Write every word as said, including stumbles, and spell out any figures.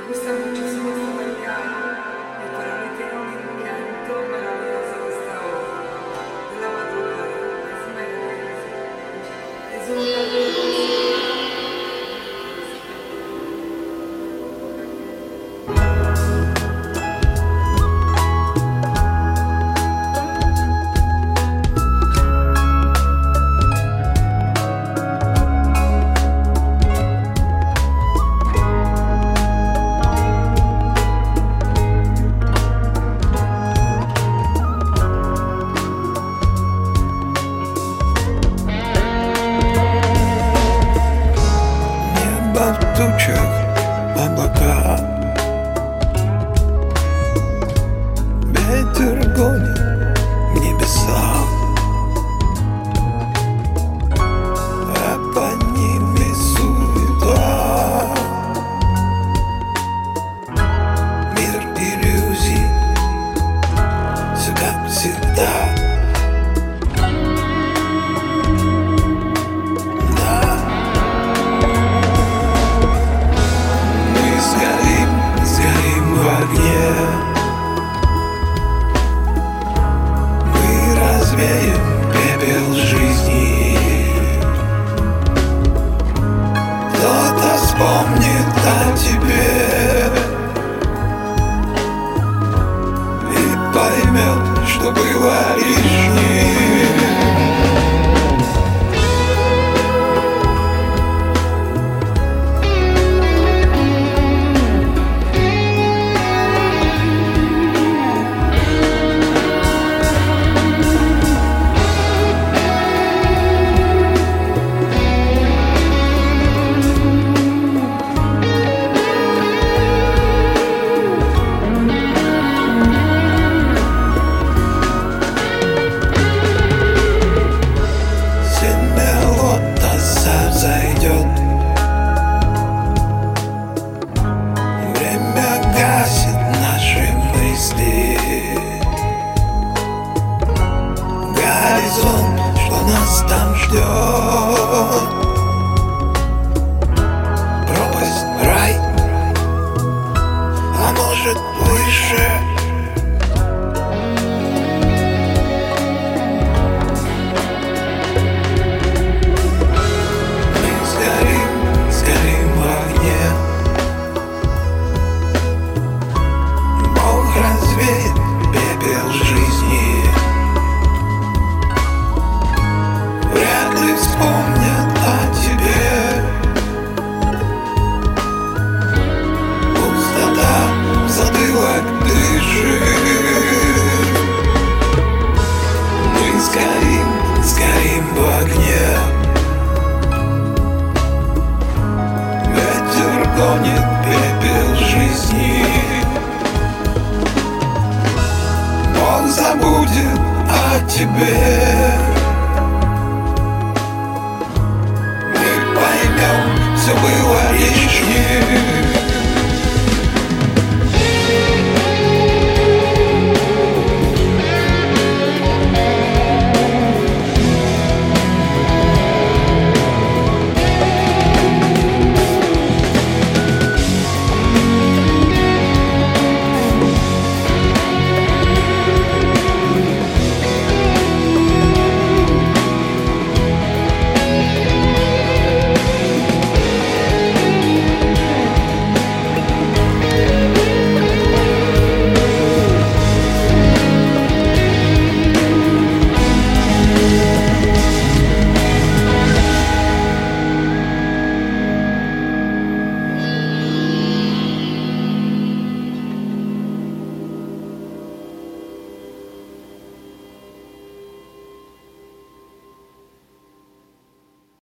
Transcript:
Me gusta muchísimo esta canción y para mí tiene un encanto maravilloso esta hora de la madrugada. Es maravilloso. Es un canto. В тучах облака, ветер гонит небеса, а под ними суета. Мир иллюзий, все как всегда. Мы развеем пепел жизни. Кто-то вспомнит о тебе и поймет, что было лишним. Горизонт, что нас там ждет. Пропасть, рай, а может выше. Мы сгорим, сгорим в огне. Бог развеет пепел жизни. Вспомнят о тебе. Пустота в затылок дышит. Мы сгорим, сгорим в огне. Ветер гонит пепел жизни. Бог забудет о тебе. Все было лишним.